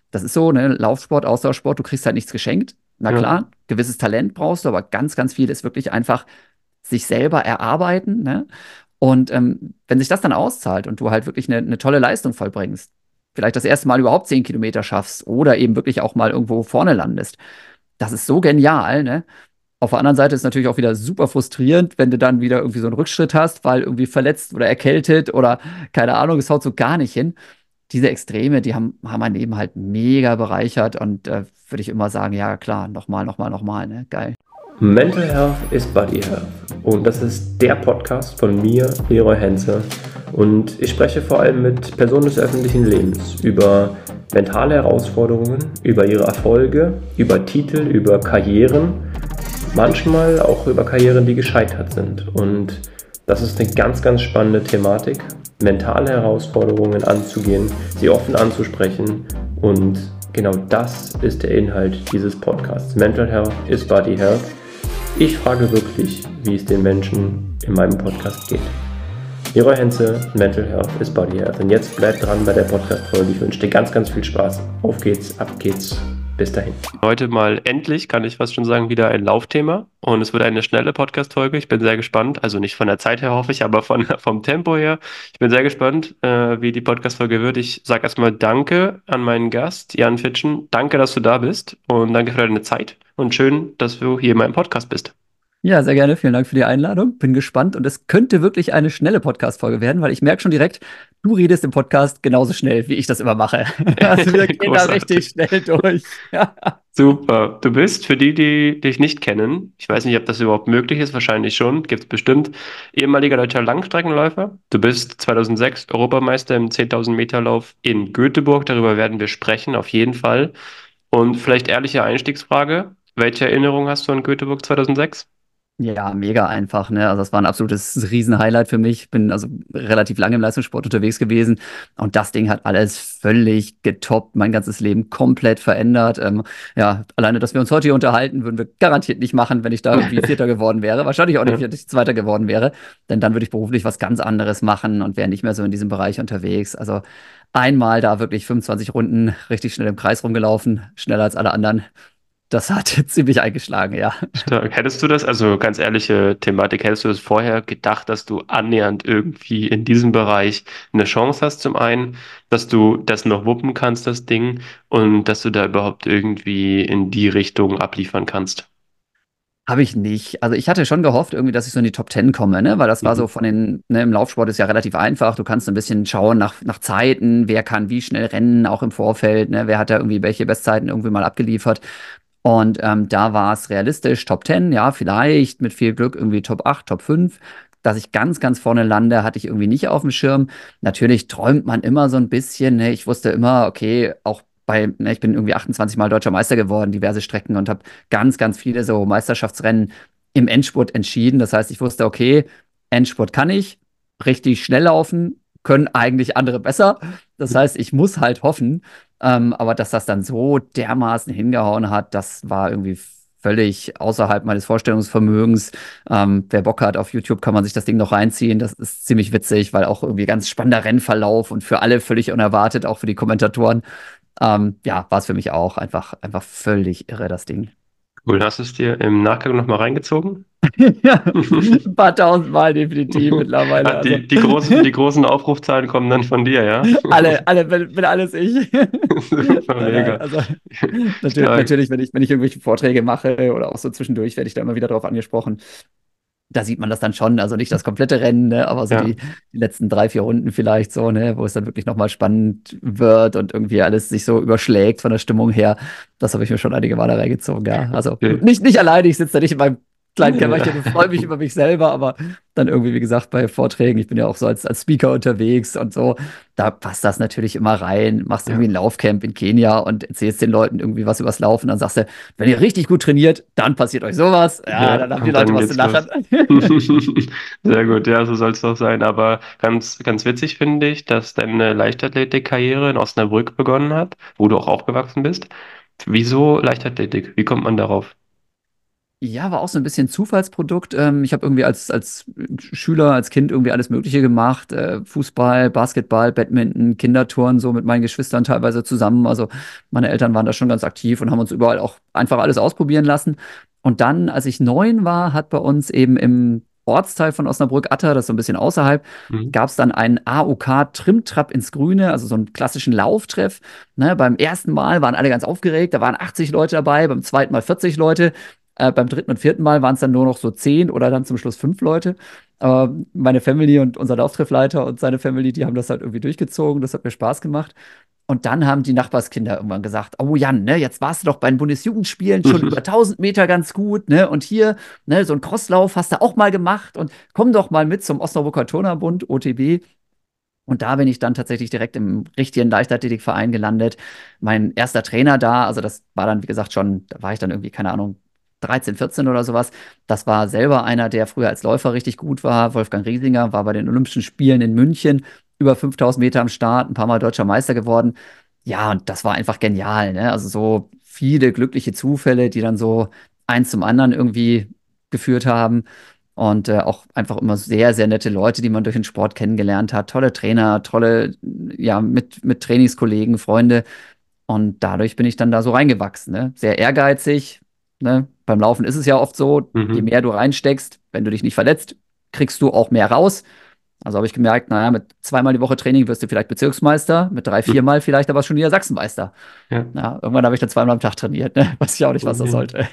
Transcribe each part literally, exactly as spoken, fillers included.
das ist so, ne, Laufsport, Ausdauersport, du kriegst halt nichts geschenkt. Na Ja. klar, gewisses Talent brauchst du, aber ganz, ganz viel ist wirklich einfach sich selber erarbeiten, ne? Und ähm, wenn sich das dann auszahlt und du halt wirklich eine, eine tolle Leistung vollbringst, vielleicht das erste Mal überhaupt zehn Kilometer schaffst oder eben wirklich auch mal irgendwo vorne landest, das ist so genial, ne? Auf der anderen Seite ist es natürlich auch wieder super frustrierend, wenn du dann wieder irgendwie so einen Rückschritt hast, weil irgendwie verletzt oder erkältet oder keine Ahnung, es haut so gar nicht hin. Diese Extreme, die haben, haben mein Leben halt mega bereichert und äh, würde ich immer sagen, ja klar, nochmal, nochmal, nochmal, ne? Geil. Mental Health is Body Health und das ist der Podcast von mir, Leroy Henze, und ich spreche vor allem mit Personen des öffentlichen Lebens über mentale Herausforderungen, über ihre Erfolge, über Titel, über Karrieren, manchmal auch über Karrieren, die gescheitert sind, und das ist eine ganz, ganz spannende Thematik, mentale Herausforderungen anzugehen, sie offen anzusprechen, und genau das ist der Inhalt dieses Podcasts. Mental Health is Body Health. Ich frage wirklich, wie es den Menschen in meinem Podcast geht. Leroy Henze, Mental Health is Body Health. Und jetzt bleibt dran bei der Podcast-Folge. Ich wünsche dir ganz, ganz viel Spaß. Auf geht's, ab geht's. Bis dahin. Heute mal endlich, kann ich fast schon sagen, wieder ein Laufthema. Und es wird eine schnelle Podcast-Folge. Ich bin sehr gespannt. Also nicht von der Zeit her, hoffe ich, aber von, vom Tempo her. Ich bin sehr gespannt, äh, wie die Podcast-Folge wird. Ich sage erstmal Danke an meinen Gast, Jan Fitschen. Danke, dass du da bist. Und danke für deine Zeit. Und schön, dass du hier in meinem Podcast bist. Ja, sehr gerne. Vielen Dank für die Einladung. Bin gespannt und es könnte wirklich eine schnelle Podcast-Folge werden, weil ich merke schon direkt, du redest im Podcast genauso schnell, wie ich das immer mache. Also wir gehen da richtig Großartig. schnell durch. Ja. Super. Du bist, für die, die dich nicht kennen, ich weiß nicht, ob das überhaupt möglich ist, wahrscheinlich schon, gibt es bestimmt, ehemaliger deutscher Langstreckenläufer. Du bist zweitausendsechs Europameister im zehntausend Meter Lauf in Göteborg. Darüber werden wir sprechen, auf jeden Fall. Und vielleicht ehrliche Einstiegsfrage. Welche Erinnerung hast du an Göteborg zweitausendsechs? Ja, mega einfach, ne? Also das war ein absolutes Riesenhighlight für mich. Bin also relativ lange im Leistungssport unterwegs gewesen und das Ding hat alles völlig getoppt, mein ganzes Leben komplett verändert. Ähm, ja, alleine, dass wir uns heute hier unterhalten, würden wir garantiert nicht machen, wenn ich da irgendwie Vierter geworden wäre. Wahrscheinlich auch nicht, wenn ich Zweiter geworden wäre, denn dann würde ich beruflich was ganz anderes machen und wäre nicht mehr so in diesem Bereich unterwegs. Also einmal da wirklich fünfundzwanzig Runden richtig schnell im Kreis rumgelaufen, schneller als alle anderen. Das hat ziemlich eingeschlagen, ja. Stark. Hättest du das, also ganz ehrliche Thematik, hättest du das vorher gedacht, dass du annähernd irgendwie in diesem Bereich eine Chance hast, zum einen, dass du das noch wuppen kannst, das Ding, und dass du da überhaupt irgendwie in die Richtung abliefern kannst? Habe ich nicht. Also ich hatte schon gehofft, irgendwie, dass ich so in die Top Ten komme, ne? Weil das war Mhm. so von den, ne, im Laufsport ist ja relativ einfach. Du kannst so ein bisschen schauen nach, nach Zeiten, wer kann wie schnell rennen, auch im Vorfeld, ne? Wer hat da irgendwie welche Bestzeiten irgendwie mal abgeliefert. Und ähm, da war es realistisch, Top Ten, ja, vielleicht mit viel Glück irgendwie Top Acht, Top Fünf. Dass ich ganz, ganz vorne lande, hatte ich irgendwie nicht auf dem Schirm. Natürlich träumt man immer so ein bisschen, ne? Ich wusste immer, okay, auch bei, ne, ich bin irgendwie achtundzwanzig Mal deutscher Meister geworden, diverse Strecken und habe ganz, ganz viele so Meisterschaftsrennen im Endspurt entschieden. Das heißt, ich wusste, okay, Endspurt kann ich, richtig schnell laufen, können eigentlich andere besser. Das heißt, ich muss halt hoffen. Ähm, aber dass das dann so dermaßen hingehauen hat, das war irgendwie völlig außerhalb meines Vorstellungsvermögens. Ähm, wer Bock hat, auf YouTube kann man sich das Ding noch reinziehen. Das ist ziemlich witzig, weil auch irgendwie ganz spannender Rennverlauf und für alle völlig unerwartet, auch für die Kommentatoren. Ähm, ja, war es für mich auch einfach, einfach völlig irre, das Ding. Cool, hast du es dir im Nachgang nochmal reingezogen? Ja, ein paar tausend Mal definitiv Ah, mittlerweile. Also die, die großen, die großen Aufrufzahlen kommen dann von dir, ja? alle, alle, bin, bin alles ich. Super, Nein, nein, mega. also natürlich, Stark. natürlich, wenn ich, wenn ich irgendwelche Vorträge mache oder auch so zwischendurch, werde ich da immer wieder drauf angesprochen. Da sieht man das dann schon, also nicht das komplette Rennen, ne, aber so Ja. die, die letzten drei, vier Runden vielleicht so, ne, wo es dann wirklich nochmal spannend wird und irgendwie alles sich so überschlägt von der Stimmung her. Das habe ich mir schon einige Male reingezogen, ja. Also Okay. nicht, nicht alleine, ich sitze da nicht in meinem kleinen Kämmerchen und Ja. freue mich über mich selber, aber dann irgendwie, wie gesagt, bei Vorträgen, ich bin ja auch so als, als Speaker unterwegs und so, da passt das natürlich immer rein. Machst irgendwie Ja. ein Laufcamp in Kenia und erzählst den Leuten irgendwie was übers Laufen, dann sagst du, wenn ihr richtig gut trainiert, dann passiert euch sowas. Ja, Ja, dann haben die und Leute dann was zu geht's lachen. los. Sehr gut, ja, so soll es doch sein. Aber ganz, ganz witzig finde ich, dass deine Leichtathletikkarriere in Osnabrück begonnen hat, wo du auch aufgewachsen bist. Wieso Leichtathletik? Wie kommt man darauf? Ja, war auch so ein bisschen Zufallsprodukt. Ähm, ich habe irgendwie als, als Schüler, als Kind irgendwie alles Mögliche gemacht. Äh, Fußball, Basketball, Badminton, Kinderturnen, so mit meinen Geschwistern teilweise zusammen. Also meine Eltern waren da schon ganz aktiv und haben uns überall auch einfach alles ausprobieren lassen. Und dann, als ich neun war, hat bei uns eben im Ortsteil von Osnabrück-Atter, das ist so ein bisschen außerhalb, Mhm. gab es dann einen A O K-Trimtrap ins Grüne, also so einen klassischen Lauftreff. Ne, beim ersten Mal waren alle ganz aufgeregt, da waren achtzig Leute dabei, beim zweiten Mal vierzig Leute. Äh, beim dritten und vierten Mal waren es dann nur noch so zehn oder dann zum Schluss fünf Leute. Aber meine Family und unser Lauftreffleiter und seine Family, die haben das halt irgendwie durchgezogen. Das hat mir Spaß gemacht. Und dann haben die Nachbarskinder irgendwann gesagt: Oh Jan, ne, jetzt warst du doch bei den Bundesjugendspielen schon über tausend Meter ganz gut, ne? Und hier, ne, so einen Crosslauf hast du auch mal gemacht und komm doch mal mit zum Osnabrücker Turnerbund, O T B. Und da bin ich dann tatsächlich direkt im richtigen Leichtathletikverein gelandet. Mein erster Trainer da, also das war dann, wie gesagt, schon, da war ich dann irgendwie, keine Ahnung, dreizehn, vierzehn oder sowas. Das war selber einer, der früher als Läufer richtig gut war. Wolfgang Riesinger war bei den Olympischen Spielen in München über fünftausend Meter am Start, ein paar Mal deutscher Meister geworden. Ja, und das war einfach genial, ne? Also so viele glückliche Zufälle, die dann so eins zum anderen irgendwie geführt haben. Und äh, auch einfach immer sehr, sehr nette Leute, die man durch den Sport kennengelernt hat. Tolle Trainer, tolle, ja, mit, mit Trainingskollegen, Freunde. Und dadurch bin ich dann da so reingewachsen. Ne? Sehr ehrgeizig. Ne? Beim Laufen ist es ja oft so, je Mhm. mehr du reinsteckst, wenn du dich nicht verletzt, kriegst du auch mehr raus. Also habe ich gemerkt, naja, mit zweimal die Woche Training wirst du vielleicht Bezirksmeister, mit drei, Mhm. viermal vielleicht aber schon wieder Sachsenmeister. Ja. Ja, irgendwann habe ich dann zweimal am Tag trainiert. Ne? Weiß ich auch nicht, was das Okay. sollte.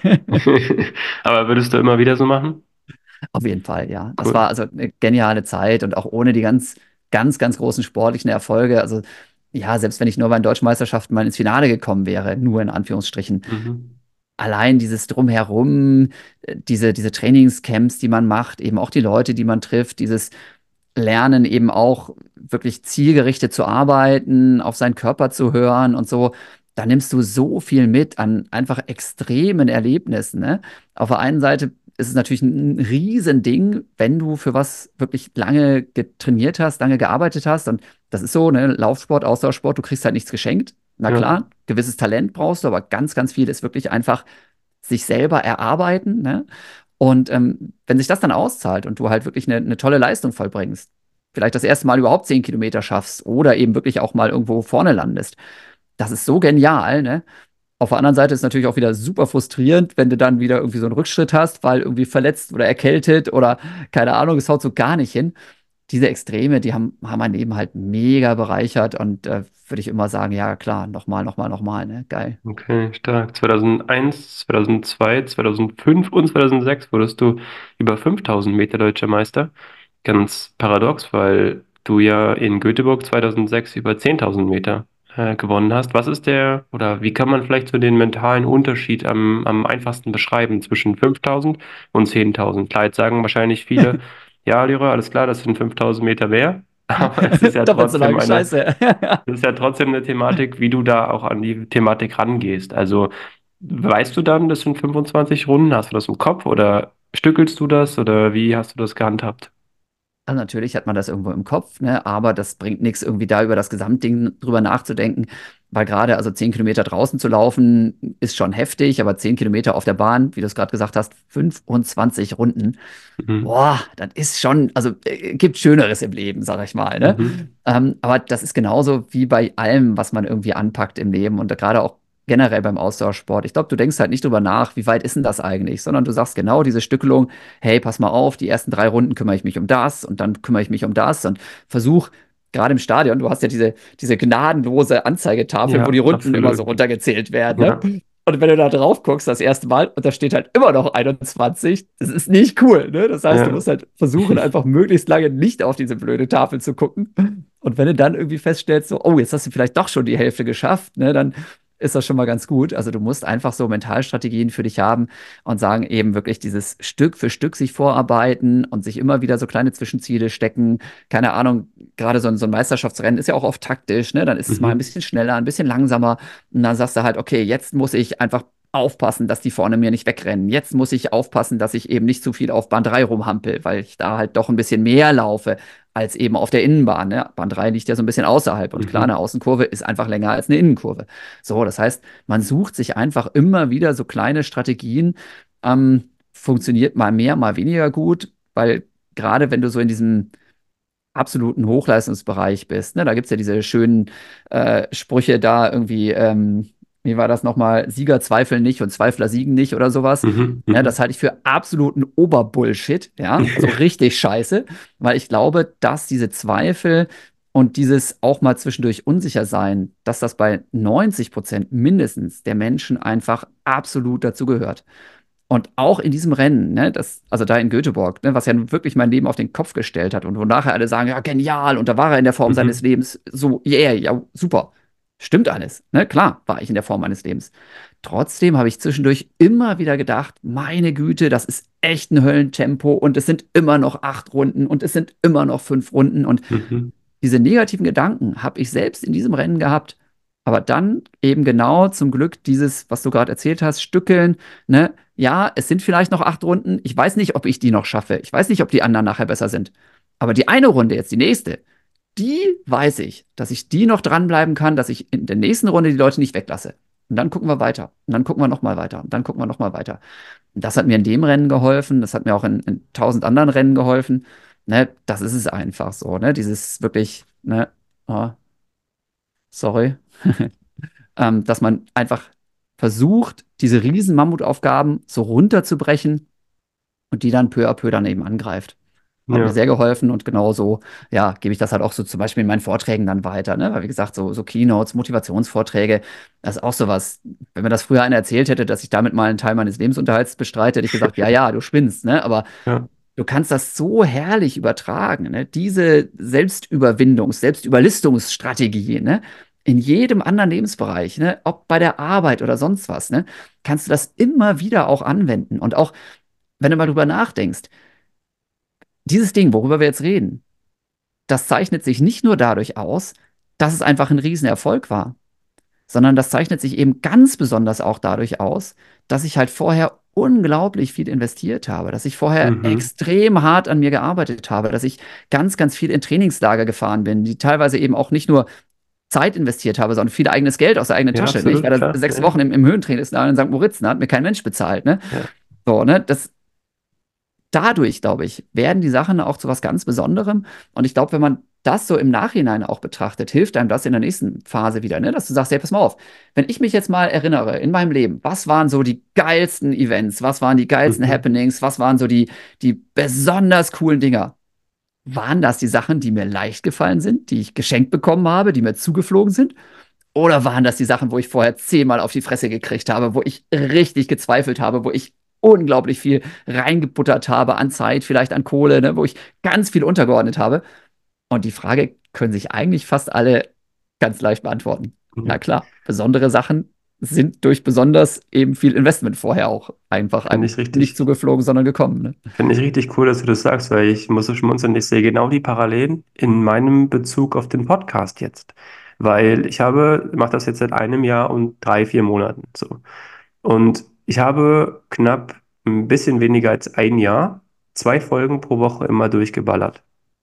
Aber würdest du immer wieder so machen? Auf jeden Fall, ja. Das Cool. war also eine geniale Zeit und auch ohne die ganz, ganz, ganz großen sportlichen Erfolge. Also ja, selbst wenn ich nur bei den deutschen Meisterschaften mal ins Finale gekommen wäre, nur in Anführungsstrichen, Mhm. allein dieses Drumherum, äh, diese, diese Trainingscamps, die man macht, eben auch die Leute, die man trifft, dieses Lernen eben auch wirklich zielgerichtet zu arbeiten, auf seinen Körper zu hören und so, da nimmst du so viel mit an einfach extremen Erlebnissen, ne? Auf der einen Seite ist es natürlich ein Riesending, wenn du für was wirklich lange getrainiert hast, lange gearbeitet hast. Und das ist so, ne? Laufsport, Ausdauersport, du kriegst halt nichts geschenkt. Na Ja. klar, gewisses Talent brauchst du, aber ganz, ganz viel ist wirklich einfach sich selber erarbeiten, ne? Und ähm, wenn sich das dann auszahlt und du halt wirklich eine, eine tolle Leistung vollbringst, vielleicht das erste Mal überhaupt zehn Kilometer schaffst oder eben wirklich auch mal irgendwo vorne landest, das ist so genial, ne? Auf der anderen Seite ist es natürlich auch wieder super frustrierend, wenn du dann wieder irgendwie so einen Rückschritt hast, weil irgendwie verletzt oder erkältet oder keine Ahnung, es haut so gar nicht hin. Diese Extreme, die haben, haben mein Leben halt mega bereichert und äh, würde ich immer sagen, ja klar, nochmal, nochmal, nochmal, ne? Geil. Okay, stark. zweitausendeins, zweitausendzwei, zweitausendfünf und zweitausendsechs wurdest du über fünftausend Meter deutscher Meister. Ganz paradox, weil du ja in Göteborg zweitausendsechs über zehntausend Meter äh, gewonnen hast. Was ist der, oder wie kann man vielleicht so den mentalen Unterschied am, am einfachsten beschreiben zwischen fünftausend und zehntausend? Klar, jetzt sagen wahrscheinlich viele, ja, Lyra, alles klar, das sind fünftausend Meter mehr, aber es ist ja Doppelt so trotzdem lange, eine. scheiße. Das ist ja trotzdem eine Thematik, wie du da auch an die Thematik rangehst. Also weißt du dann, das sind fünfundzwanzig Runden, hast du das im Kopf oder stückelst du das oder wie hast du das gehandhabt? Also natürlich hat man das irgendwo im Kopf, ne? Aber das bringt nichts, irgendwie da über das Gesamtding drüber nachzudenken, weil gerade also zehn Kilometer draußen zu laufen ist schon heftig, aber zehn Kilometer auf der Bahn, wie du es gerade gesagt hast, fünfundzwanzig Runden, Mhm. boah, das ist schon, also äh, gibt Schöneres im Leben, sag ich mal, ne? Mhm. Ähm, aber das ist genauso wie bei allem, was man irgendwie anpackt im Leben und gerade auch generell beim Ausdauersport. Ich glaube, du denkst halt nicht drüber nach, wie weit ist denn das eigentlich, sondern du sagst genau diese Stückelung: Hey, pass mal auf, die ersten drei Runden kümmere ich mich um das und dann kümmere ich mich um das und versuch, gerade im Stadion, du hast ja diese, diese gnadenlose Anzeigetafel, wo die Ja, Runden immer so absolut. runtergezählt werden, ne? Ja. Und wenn du da drauf guckst, das erste Mal, und da steht halt immer noch einundzwanzig, das ist nicht cool, ne? Das heißt, du Ja. musst halt versuchen, einfach möglichst lange nicht auf diese blöde Tafel zu gucken. Und wenn du dann irgendwie feststellst, so, oh, jetzt hast du vielleicht doch schon die Hälfte geschafft, ne, dann ist das schon mal ganz gut. Also du musst einfach so Mentalstrategien für dich haben und sagen, eben wirklich dieses Stück für Stück sich vorarbeiten und sich immer wieder so kleine Zwischenziele stecken. Keine Ahnung, gerade so ein, so ein Meisterschaftsrennen ist ja auch oft taktisch, ne? Dann ist es mal ein Mhm. bisschen schneller, ein bisschen langsamer. Und dann sagst du halt, okay, jetzt muss ich einfach aufpassen, dass die vorne mir nicht wegrennen. Jetzt muss ich aufpassen, dass ich eben nicht zu viel auf Bahn drei rumhampel, weil ich da halt doch ein bisschen mehr laufe als eben auf der Innenbahn. Ne? Bahn drei liegt ja so ein bisschen außerhalb und klar, eine Mhm. Außenkurve ist einfach länger als eine Innenkurve. So, das heißt, man sucht sich einfach immer wieder so kleine Strategien, ähm, funktioniert mal mehr, mal weniger gut, weil gerade wenn du so in diesem absoluten Hochleistungsbereich bist. Ne? Da gibt es ja diese schönen äh, Sprüche da irgendwie, ähm, wie war das nochmal? Sieger zweifeln nicht und Zweifler siegen nicht oder sowas. Mhm, Ja, das mhm. halte ich für absoluten Oberbullshit, ja, also richtig scheiße, weil ich glaube, dass diese Zweifel und dieses auch mal zwischendurch unsicher sein, dass das bei neunzig Prozent mindestens der Menschen einfach absolut dazugehört. Und auch in diesem Rennen, ne, das, also da in Göteborg, ne, was ja nun wirklich mein Leben auf den Kopf gestellt hat und wo nachher alle sagen, ja, genial, und da war er in der Form seines Mhm. Lebens, so, yeah, ja, super. Stimmt alles, ne? Klar, war ich in der Form meines Lebens. Trotzdem habe ich zwischendurch immer wieder gedacht, meine Güte, das ist echt ein Höllentempo und es sind immer noch acht Runden und es sind immer noch fünf Runden und Mhm. diese negativen Gedanken habe ich selbst in diesem Rennen gehabt. Aber dann eben genau zum Glück dieses, was du gerade erzählt hast, Stückeln, ne? Ja, es sind vielleicht noch acht Runden. Ich weiß nicht, ob ich die noch schaffe. Ich weiß nicht, ob die anderen nachher besser sind. Aber die eine Runde jetzt, die nächste, die weiß ich, dass ich die noch dranbleiben kann, dass ich in der nächsten Runde die Leute nicht weglasse. Und dann gucken wir weiter. Und dann gucken wir nochmal weiter. Und dann gucken wir nochmal weiter. Und das hat mir in dem Rennen geholfen. Das hat mir auch in, in tausend anderen Rennen geholfen. Ne, das ist es einfach so. Ne? Dieses wirklich, ne, oh, sorry, ähm, dass man einfach versucht, diese riesen Mammutaufgaben so runterzubrechen und die dann peu à peu dann eben angreift. Hat mir Ja. sehr geholfen und genauso, ja, gebe ich das halt auch so zum Beispiel in meinen Vorträgen dann weiter, ne? Weil wie gesagt, so, so Keynotes, Motivationsvorträge, das ist auch sowas. Wenn mir das früher einer erzählt hätte, dass ich damit mal einen Teil meines Lebensunterhalts bestreite, hätte ich gesagt, ja, ja, du spinnst, ne? Aber Ja. du kannst das so herrlich übertragen, ne? Diese Selbstüberwindungs-, Selbstüberlistungsstrategie, ne? In jedem anderen Lebensbereich, ne? Ob bei der Arbeit oder sonst was, ne? Kannst du das immer wieder auch anwenden. Und auch, wenn du mal drüber nachdenkst, dieses Ding, worüber wir jetzt reden, das zeichnet sich nicht nur dadurch aus, dass es einfach ein Riesenerfolg war, sondern das zeichnet sich eben ganz besonders auch dadurch aus, dass ich halt vorher unglaublich viel investiert habe, dass ich vorher Mhm. extrem hart an mir gearbeitet habe, dass ich ganz, ganz viel in Trainingslager gefahren bin, die teilweise eben auch nicht nur Zeit investiert habe, sondern viel eigenes Geld aus der eigenen Ja, Tasche. Ne? Ich war absolut, da klar. sechs Ja. Wochen im, im Höhentrainingslager in Sankt Moritz, da hat mir kein Mensch bezahlt. Ne? Ja. So, ne? Das, dadurch, glaube ich, werden die Sachen auch zu was ganz Besonderem. Und ich glaube, wenn man das so im Nachhinein auch betrachtet, hilft einem das in der nächsten Phase wieder, ne? Dass du sagst, hey, pass mal auf, wenn ich mich jetzt mal erinnere in meinem Leben, was waren so die geilsten Events, was waren die geilsten Mhm. Happenings, was waren so die, die besonders coolen Dinger? Waren das die Sachen, die mir leicht gefallen sind, die ich geschenkt bekommen habe, die mir zugeflogen sind? Oder waren das die Sachen, wo ich vorher zehnmal auf die Fresse gekriegt habe, wo ich richtig gezweifelt habe, wo ich unglaublich viel reingebuttert habe an Zeit, vielleicht an Kohle, ne, wo ich ganz viel untergeordnet habe? Und die Frage können sich eigentlich fast alle ganz leicht beantworten. Ja. Na klar, besondere Sachen sind durch besonders eben viel Investment vorher auch einfach Finde einem ich nicht richtig, zugeflogen, sondern gekommen. Ne? finde ich richtig cool, dass du das sagst, weil ich muss so schmunzeln. Ich sehe genau die Parallelen in meinem Bezug auf den Podcast jetzt. Weil ich habe, mache das jetzt seit einem Jahr und drei, vier Monaten so. Und ich habe knapp ein bisschen weniger als ein Jahr zwei Folgen pro Woche immer durchgeballert.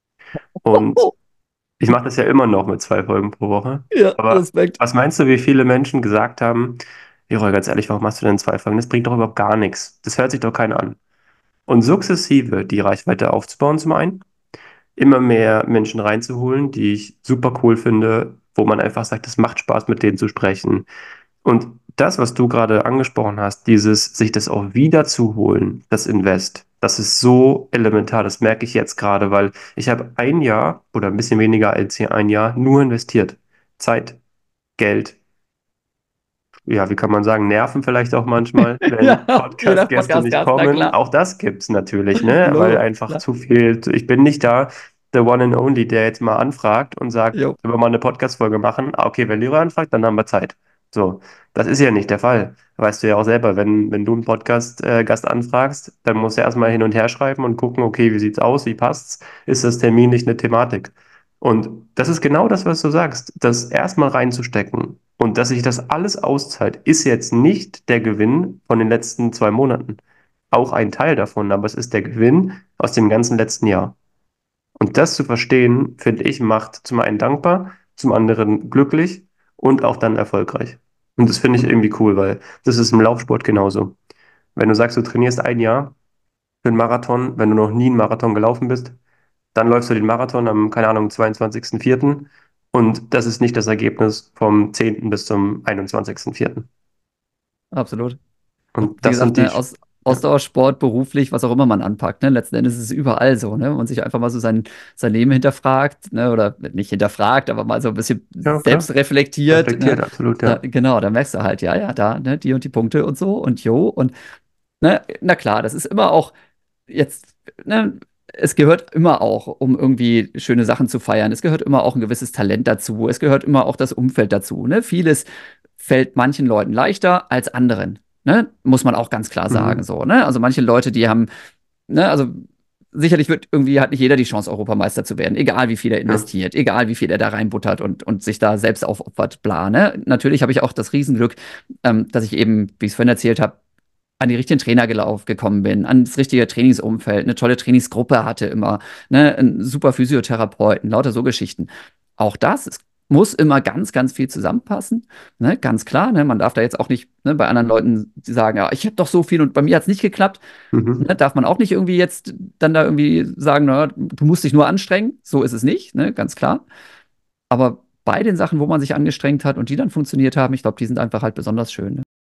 Und Oh, ich mache das ja immer noch mit zwei Folgen pro Woche. ja, Aber Respekt. was meinst du, wie viele Menschen gesagt haben, Leroy, ganz ehrlich, warum machst du denn zwei Folgen? Das bringt doch überhaupt gar nichts. Das hört sich doch keiner an. Und sukzessive die Reichweite aufzubauen zum einen, immer mehr Menschen reinzuholen, die ich super cool finde, wo man einfach sagt, es macht Spaß, mit denen zu sprechen. Und das, was du gerade angesprochen hast, dieses sich das auch wieder zu holen, das Invest, das ist so elementar, das merke ich jetzt gerade, weil ich habe ein Jahr oder ein bisschen weniger als hier ein Jahr nur investiert. Zeit, Geld, ja, wie kann man sagen, Nerven vielleicht auch manchmal, wenn Ja, je nach Podcast-Gäste nicht Podcast-Gast, na kommen. klar. Auch das gibt's natürlich, ne? Weil Logo, einfach klar. zu viel, ich bin nicht da, the one and only, der jetzt mal anfragt und sagt, Jo. sollen wir mal eine Podcast-Folge machen? Ah, okay, wenn Lyra anfragt, dann haben wir Zeit. So, das ist ja nicht der Fall. Weißt du ja auch selber, wenn, wenn du einen Podcast-Gast anfragst, dann musst du erstmal hin und her schreiben und gucken, okay, wie sieht's aus, wie passt's? Ist das Termin nicht eine Thematik? Und das ist genau das, was du sagst, das erstmal reinzustecken und dass sich das alles auszahlt, ist jetzt nicht der Gewinn von den letzten zwei Monaten. Auch ein Teil davon, aber es ist der Gewinn aus dem ganzen letzten Jahr. Und das zu verstehen, finde ich, macht zum einen dankbar, zum anderen glücklich und auch dann erfolgreich. Und das finde ich irgendwie cool, weil das ist im Laufsport genauso. Wenn du sagst, du trainierst ein Jahr, für einen Marathon, wenn du noch nie einen Marathon gelaufen bist. Dann läufst du den Marathon am, keine Ahnung, zweiundzwanzigsten vierten und das ist nicht das Ergebnis vom zehnten bis zum einundzwanzigsten vierten. Absolut. Und Und wie das gesagt, sind die, ne, aus, ja, Ausdauersport, beruflich, was auch immer man anpackt, ne? Letzten Endes ist es überall so, ne? Und sich einfach mal so sein, sein Leben hinterfragt, ne? Oder nicht hinterfragt, aber mal so ein bisschen ja, selbst klar, reflektiert, ne? reflektiert, absolut, Da, ja. genau, da merkst du halt, ja, ja, da, ne, die und die Punkte und so und jo. Und ne, na klar, das ist immer auch jetzt, ne, es gehört immer auch, um irgendwie schöne Sachen zu feiern. Es gehört immer auch ein gewisses Talent dazu. Es gehört immer auch das Umfeld dazu. Ne? Vieles fällt manchen Leuten leichter als anderen. Ne? Muss man auch ganz klar sagen. Mhm. So, ne? Also manche Leute, die haben, ne, also sicherlich wird irgendwie, hat nicht jeder die Chance, Europameister zu werden, egal wie viel er Ja. investiert, egal wie viel er da reinbuttert und, und sich da selbst aufopfert, bla. Ne? Natürlich habe ich auch das Riesenglück, ähm, dass ich eben, wie ich es vorhin erzählt habe, an die richtigen Trainer gelaufen gekommen bin, ans richtige Trainingsumfeld, eine tolle Trainingsgruppe hatte immer, ne, einen super Physiotherapeuten, lauter so Geschichten. Auch das, es muss immer ganz, ganz viel zusammenpassen, ne, ganz klar. Ne, man darf da jetzt auch nicht, ne, bei anderen Leuten sagen, ja, ich habe doch so viel und bei mir hat es nicht geklappt. Ne, Mhm. darf man auch nicht irgendwie jetzt dann da irgendwie sagen, na, du musst dich nur anstrengen. So ist es nicht, ne, ganz klar. Aber bei den Sachen, wo man sich angestrengt hat und die dann funktioniert haben, ich glaube, die sind einfach halt besonders schön. Ne?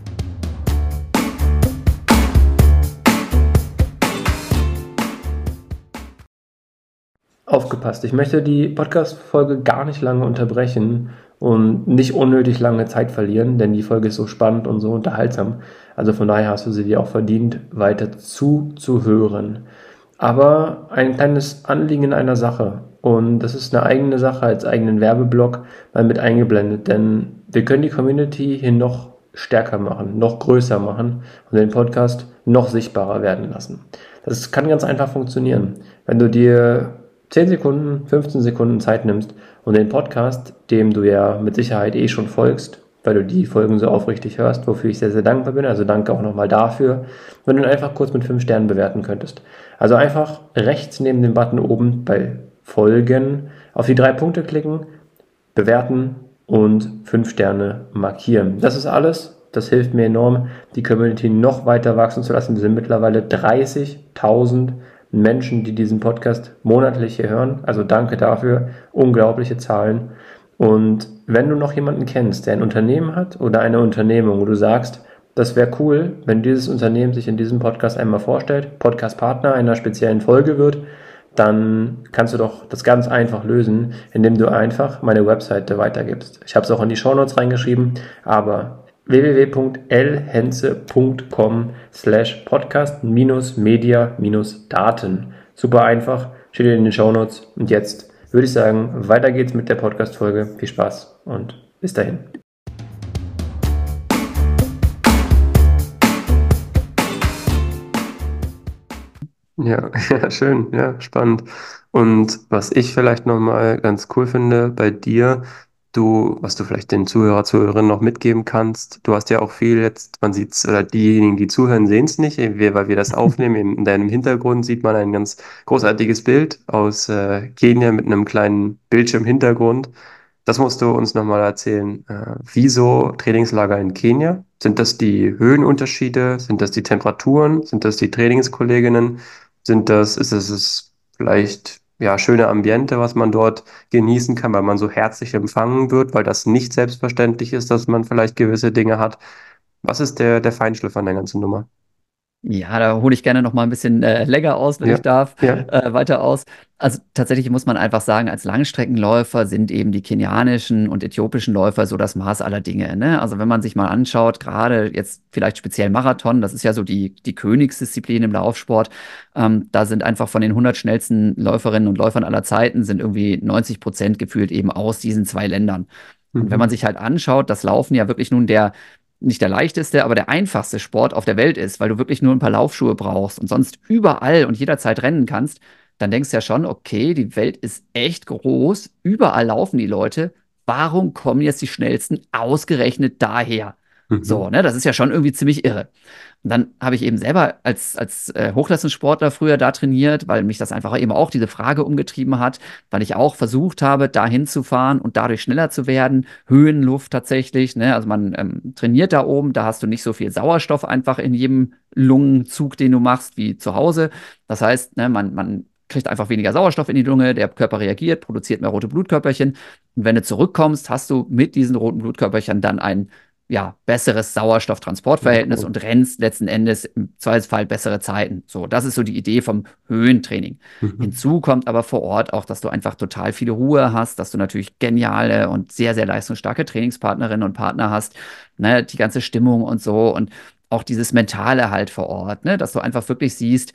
Aufgepasst. Ich möchte die Podcast-Folge gar nicht lange unterbrechen und nicht unnötig lange Zeit verlieren, denn die Folge ist so spannend und so unterhaltsam. Also von daher hast du sie dir auch verdient, weiter zuzuhören. Aber ein kleines Anliegen in einer Sache. Und das ist eine eigene Sache als eigenen Werbeblock mal mit eingeblendet, denn wir können die Community hier noch stärker machen, noch größer machen und den Podcast noch sichtbarer werden lassen. Das kann ganz einfach funktionieren. Wenn du dir zehn Sekunden, fünfzehn Sekunden Zeit nimmst und den Podcast, dem du ja mit Sicherheit eh schon folgst, weil du die Folgen so aufrichtig hörst, wofür ich sehr, sehr dankbar bin. Also danke auch nochmal dafür, wenn du ihn einfach kurz mit fünf Sternen bewerten könntest. Also einfach rechts neben dem Button oben bei Folgen auf die drei Punkte klicken, bewerten und fünf Sterne markieren. Das ist alles. Das hilft mir enorm, die Community noch weiter wachsen zu lassen. Wir sind mittlerweile dreißigtausend Menschen, die diesen Podcast monatlich hier hören. Also danke dafür. Unglaubliche Zahlen. Und wenn du noch jemanden kennst, der ein Unternehmen hat oder eine Unternehmung, wo du sagst, das wäre cool, wenn dieses Unternehmen sich in diesem Podcast einmal vorstellt, Podcast-Partner einer speziellen Folge wird, dann kannst du doch das ganz einfach lösen, indem du einfach meine Webseite weitergibst. Ich habe es auch in die Shownotes reingeschrieben, aber w w w punkt l henze punkt com slash podcast minus media minus daten. Super einfach, steht in den Shownotes. Und jetzt würde ich sagen, weiter geht's mit der Podcast-Folge. Viel Spaß und bis dahin. Ja, ja, schön, ja, spannend. Und was ich vielleicht nochmal ganz cool finde bei dir, du, was du vielleicht den Zuhörer, Zuhörerinnen noch mitgeben kannst, du hast ja auch viel jetzt, man sieht's, oder diejenigen, die zuhören, sehen es nicht, wir, weil wir das aufnehmen. In deinem Hintergrund sieht man ein ganz großartiges Bild aus äh, Kenia mit einem kleinen Bildschirmhintergrund. Das musst du uns nochmal erzählen. Äh, wieso Trainingslager in Kenia? Sind das die Höhenunterschiede? Sind das die Temperaturen? Sind das die Trainingskolleginnen? Sind das, ist es es vielleicht ja schöne Ambiente, was man dort genießen kann, weil man so herzlich empfangen wird, weil das nicht selbstverständlich ist, dass man vielleicht gewisse Dinge hat? Was ist der, der Feinschliff an der ganzen Nummer? Ja, da hole ich gerne noch mal ein bisschen äh, länger aus, wenn Ja, ich darf, ja. äh, weiter aus. Also tatsächlich muss man einfach sagen, als Langstreckenläufer sind eben die kenianischen und äthiopischen Läufer so das Maß aller Dinge. Ne? Also wenn man sich mal anschaut, gerade jetzt vielleicht speziell Marathon, das ist ja so die, die Königsdisziplin im Laufsport, ähm, da sind einfach von den hundert schnellsten Läuferinnen und Läufern aller Zeiten sind irgendwie neunzig Prozent gefühlt eben aus diesen zwei Ländern. Und wenn man Mhm. sich halt anschaut, das Laufen ja wirklich nun der nicht der leichteste, aber der einfachste Sport auf der Welt ist, weil du wirklich nur ein paar Laufschuhe brauchst und sonst überall und jederzeit rennen kannst, dann denkst du ja schon, okay, die Welt ist echt groß, überall laufen die Leute. Warum kommen jetzt die Schnellsten ausgerechnet daher? So, Mhm. ne, das ist ja schon irgendwie ziemlich irre. Und dann habe ich eben selber als, als äh, Hochleistungssportler früher da trainiert, weil mich das einfach eben auch diese Frage umgetrieben hat, weil ich auch versucht habe, da hinzufahren und dadurch schneller zu werden. Höhenluft tatsächlich, ne? Also man ähm, trainiert da oben, da hast du nicht so viel Sauerstoff einfach in jedem Lungenzug, den du machst, wie zu Hause. Das heißt, ne, man, man kriegt einfach weniger Sauerstoff in die Lunge, der Körper reagiert, produziert mehr rote Blutkörperchen. Und wenn du zurückkommst, hast du mit diesen roten Blutkörperchen dann ein ja, besseres Ja, Sauerstofftransportverhältnis cool. und rennst letzten Endes im Zweifelsfall bessere Zeiten. So, das ist so die Idee vom Höhentraining. Mhm. Hinzu kommt aber vor Ort auch, dass du einfach total viel Ruhe hast, dass du natürlich geniale und sehr, sehr leistungsstarke Trainingspartnerinnen und Partner hast, ne, die ganze Stimmung und so und auch dieses Mentale halt vor Ort, ne, dass du einfach wirklich siehst,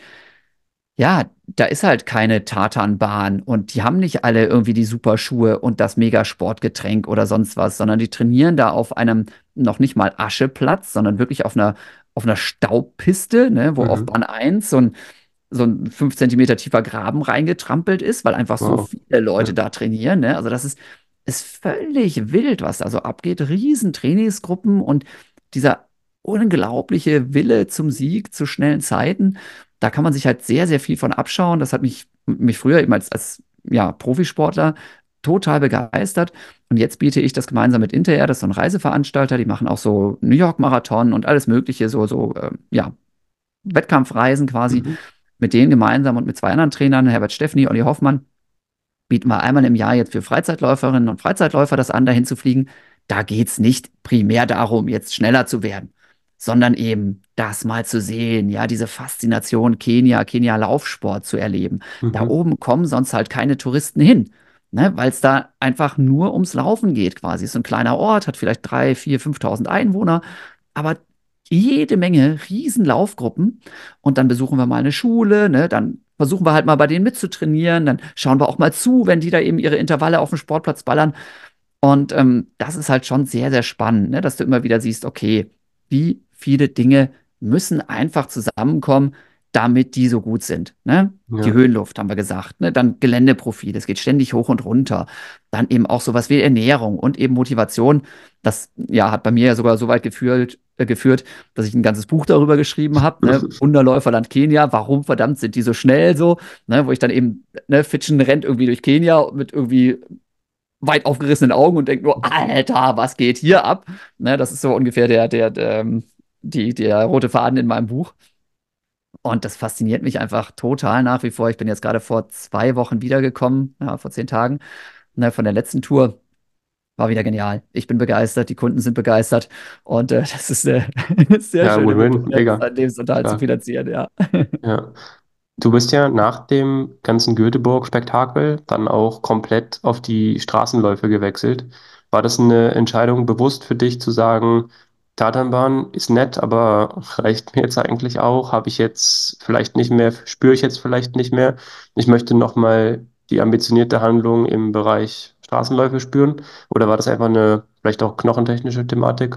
ja, da ist halt keine Tatanbahn und die haben nicht alle irgendwie die Superschuhe und das Megasportgetränk oder sonst was, sondern die trainieren da auf einem noch nicht mal Ascheplatz, sondern wirklich auf einer, auf einer Staubpiste, ne, wo auf Mhm. Bahn eins so ein, so ein fünf Zentimeter tiefer Graben reingetrampelt ist, weil einfach so Wow. viele Leute Ja. da trainieren. Ne? Also das ist, ist völlig wild, was da so abgeht. Riesen Trainingsgruppen und dieser unglaubliche Wille zum Sieg, zu schnellen Zeiten. Da kann man sich halt sehr, sehr viel von abschauen. Das hat mich, mich früher eben als, als ja, Profisportler total begeistert. Und jetzt biete ich das gemeinsam mit Inter, das ist so ein Reiseveranstalter, die machen auch so New York Marathon und alles Mögliche, so, so, äh, ja, Wettkampfreisen quasi. Mhm. Mit denen gemeinsam und mit zwei anderen Trainern, Herbert Steffni, Olli Hoffmann, bieten wir einmal im Jahr jetzt für Freizeitläuferinnen und Freizeitläufer das an, dahin zu fliegen. Da geht es nicht primär darum, jetzt schneller zu werden, sondern eben das mal zu sehen, ja, diese Faszination Kenia, Kenia Laufsport zu erleben. Da Mhm. oben kommen sonst halt keine Touristen hin, ne, weil es da einfach nur ums Laufen geht quasi. Es ist so ein kleiner Ort, hat vielleicht drei, vier, fünftausend Einwohner, aber jede Menge Riesenlaufgruppen und dann besuchen wir mal eine Schule, ne? Dann versuchen wir halt mal bei denen mitzutrainieren, dann schauen wir auch mal zu, wenn die da eben ihre Intervalle auf dem Sportplatz ballern. Und ähm, das ist halt schon sehr, sehr spannend, ne? Dass du immer wieder siehst, okay, wie viele Dinge müssen einfach zusammenkommen, damit die so gut sind. Ne? Die Ja. Höhenluft, haben wir gesagt, ne? Dann Geländeprofil, es geht ständig hoch und runter. Dann eben auch sowas wie Ernährung und eben Motivation. Das ja, hat bei mir ja sogar so weit geführt, äh, geführt, dass ich ein ganzes Buch darüber geschrieben habe, ne? Wunderläuferland Kenia, warum verdammt sind die so schnell so? Ne? Wo ich dann eben, ne, Fitschen rennt irgendwie durch Kenia mit irgendwie weit aufgerissenen Augen und denkt nur, Alter, was geht hier ab? Ne, das ist so ungefähr der, der, der, ähm, die, der rote Faden in meinem Buch. Und das fasziniert mich einfach total nach wie vor. Ich bin jetzt gerade vor zwei Wochen wiedergekommen, ja, vor zehn Tagen, ne, von der letzten Tour. War wieder genial. Ich bin begeistert, die Kunden sind begeistert. Und äh, das ist eine sehr Ja, schöne Win-Win, Methode, mega. seinen Lebensunterhalt zu Ja. finanzieren, ja. Ja. Du bist ja nach dem ganzen Göteborg-Spektakel dann auch komplett auf die Straßenläufe gewechselt. War das eine Entscheidung bewusst für dich zu sagen, Tatanbahn ist nett, aber reicht mir jetzt eigentlich auch? Habe ich jetzt vielleicht nicht mehr, spüre ich jetzt vielleicht nicht mehr? Ich möchte nochmal die ambitionierte Handlung im Bereich Straßenläufe spüren? Oder war das einfach eine vielleicht auch knochentechnische Thematik?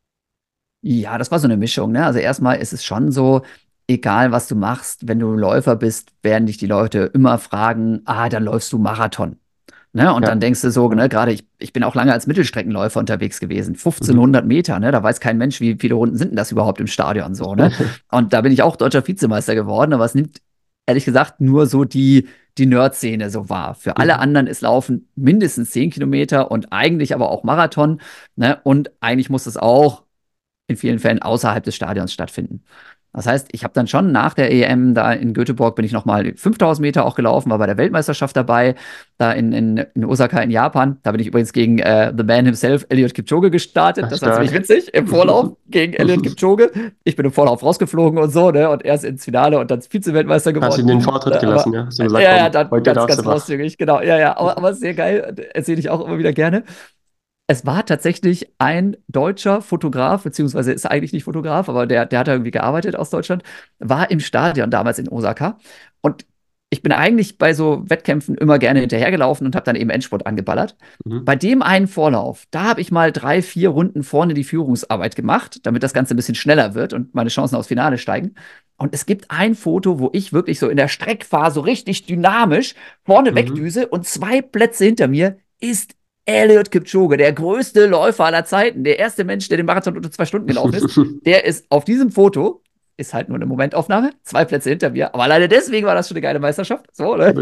Ja, das war so eine Mischung, ne? Also erstmal ist es schon so, egal was du machst, wenn du Läufer bist, werden dich die Leute immer fragen, ah, dann läufst du Marathon. Ne? Und dann Ja. denkst du so, Ja. ne, gerade ich, ich bin auch lange als Mittelstreckenläufer unterwegs gewesen, Mhm. fünfzehnhundert Meter, ne? Da weiß kein Mensch, wie viele Runden sind denn das überhaupt im Stadion so, ne? Und da bin ich auch deutscher Vizemeister geworden, aber es nimmt ehrlich gesagt nur so die, die Nerd-Szene so wahr. Für alle Mhm. anderen ist Laufen mindestens zehn Kilometer und eigentlich aber auch Marathon, ne? Und eigentlich muss es auch in vielen Fällen außerhalb des Stadions stattfinden. Das heißt, ich habe dann schon nach der E M da in Göteborg bin ich nochmal fünftausend Meter auch gelaufen, war bei der Weltmeisterschaft dabei, da in, in, in Osaka in Japan. Da bin ich übrigens gegen äh, The Man himself, Eliud Kipchoge, gestartet. Ach, Das war ziemlich stark. witzig im Vorlauf gegen Eliud Kipchoge. Ich bin im Vorlauf rausgeflogen und so, ne? Und erst ins Finale und dann Vize-Weltmeister Hast du geworden. ihm den Vortritt Ne, gelassen, aber ja? Hast du äh, gesagt, ja, ja, komm, dann heute ganz, darfst du ganz mal. großzügig, genau. Ja, ja, aber, aber sehr geil. Erzähle ich auch immer wieder gerne. Es war tatsächlich ein deutscher Fotograf, beziehungsweise ist eigentlich nicht Fotograf, aber der, der hat da irgendwie gearbeitet aus Deutschland, war im Stadion damals in Osaka. Und ich bin eigentlich bei so Wettkämpfen immer gerne hinterhergelaufen und habe dann eben Endspurt angeballert. Mhm. Bei dem einen Vorlauf, da habe ich mal drei, vier Runden vorne die Führungsarbeit gemacht, damit das Ganze ein bisschen schneller wird und meine Chancen aufs Finale steigen. Und es gibt ein Foto, wo ich wirklich so in der Streckphase so richtig dynamisch vorne Mhm. wegdüse und zwei Plätze hinter mir ist Eliud Kipchoge, der größte Läufer aller Zeiten, der erste Mensch, der den Marathon unter zwei Stunden gelaufen ist, der ist auf diesem Foto, ist halt nur eine Momentaufnahme, zwei Plätze hinter mir, aber alleine deswegen war das schon eine geile Meisterschaft. So, ne?